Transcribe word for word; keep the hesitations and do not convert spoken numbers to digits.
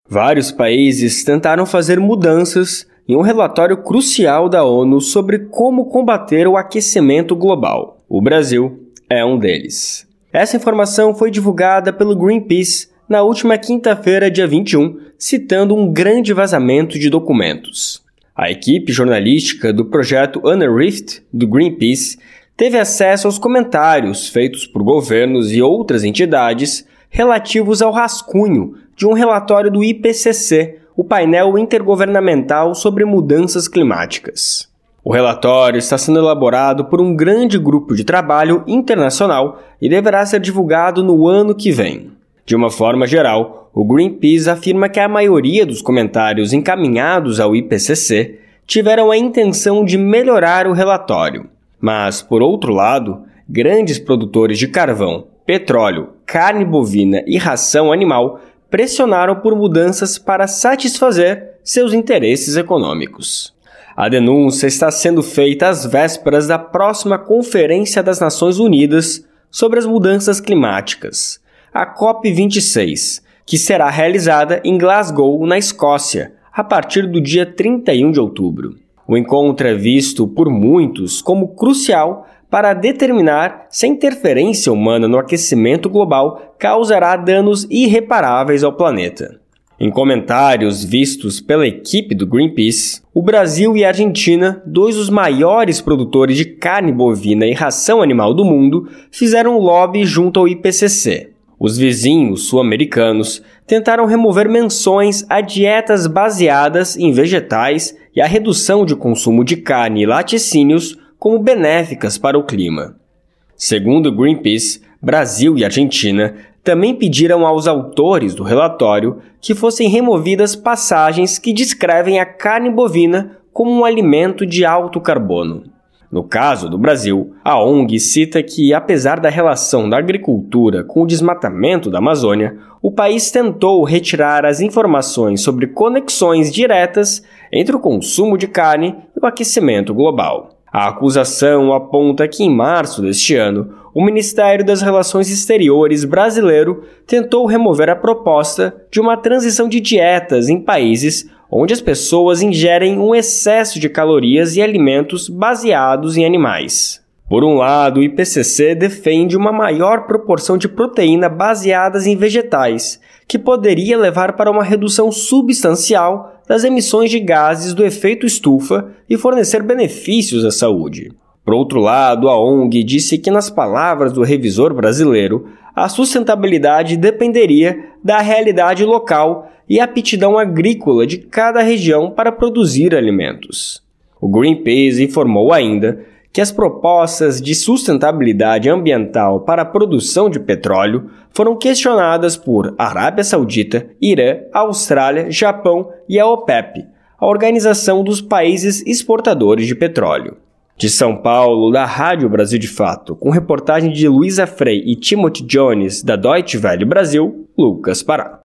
Vários países tentaram fazer mudanças em um relatório crucial da ONU sobre como combater o aquecimento global. O Brasil é um deles. Essa informação foi divulgada pelo Greenpeace na última quinta-feira, dia vinte e um, citando um grande vazamento de documentos. A equipe jornalística do projeto Unearthed do Greenpeace teve acesso aos comentários feitos por governos e outras entidades relativos ao rascunho de um relatório do I P C C, o painel intergovernamental sobre mudanças climáticas. O relatório está sendo elaborado por um grande grupo de trabalho internacional e deverá ser divulgado no ano que vem. De uma forma geral, o Greenpeace afirma que a maioria dos comentários encaminhados ao I P C C tiveram a intenção de melhorar o relatório. Mas, por outro lado, grandes produtores de carvão, petróleo, carne bovina e ração animal pressionaram por mudanças para satisfazer seus interesses econômicos. A denúncia está sendo feita às vésperas da próxima Conferência das Nações Unidas sobre as Mudanças Climáticas, a COP vinte e seis, que será realizada em Glasgow, na Escócia, a partir do dia trinta e um de outubro. O encontro é visto por muitos como crucial para determinar se a interferência humana no aquecimento global causará danos irreparáveis ao planeta. Em comentários vistos pela equipe do Greenpeace, o Brasil e a Argentina, dois dos maiores produtores de carne bovina e ração animal do mundo, fizeram lobby junto ao I P C C. Os vizinhos sul-americanos tentaram remover menções a dietas baseadas em vegetais e a redução de consumo de carne e laticínios como benéficas para o clima. Segundo o Greenpeace, Brasil e Argentina também pediram aos autores do relatório que fossem removidas passagens que descrevem a carne bovina como um alimento de alto carbono. No caso do Brasil, a O N G cita que, apesar da relação da agricultura com o desmatamento da Amazônia, o país tentou retirar as informações sobre conexões diretas entre o consumo de carne e o aquecimento global. A acusação aponta que, em março deste ano, o Ministério das Relações Exteriores brasileiro tentou remover a proposta de uma transição de dietas em países onde as pessoas ingerem um excesso de calorias e alimentos baseados em animais. Por um lado, o I P C C defende uma maior proporção de proteína baseadas em vegetais, que poderia levar para uma redução substancial das emissões de gases do efeito estufa e fornecer benefícios à saúde. Por outro lado, a O N G disse que, nas palavras do revisor brasileiro, a sustentabilidade dependeria da realidade local e aptidão agrícola de cada região para produzir alimentos. O Greenpeace informou ainda que as propostas de sustentabilidade ambiental para a produção de petróleo foram questionadas por Arábia Saudita, Irã, Austrália, Japão e a OPEP, a Organização dos Países Exportadores de Petróleo. De São Paulo, da Rádio Brasil de Fato, com reportagem de Luísa Frei e Timothy Jones, da Deutsche Welle Brasil, Lucas Pará.